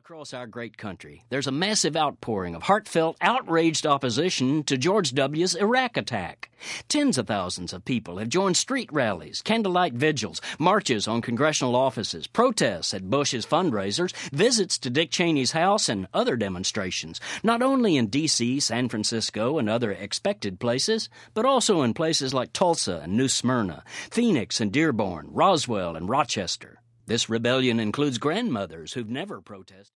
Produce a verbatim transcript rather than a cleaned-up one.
Across our great country, there's a massive outpouring of heartfelt, outraged opposition to George W.'s Iraq attack. Tens of thousands of people have joined street rallies, candlelight vigils, marches on congressional offices, protests at Bush's fundraisers, visits to Dick Cheney's house, and other demonstrations, not only in D C, San Francisco, and other expected places, but also in places like Tulsa and New Smyrna, Phoenix and Dearborn, Roswell and Rochester. This rebellion includes grandmothers who've never protested.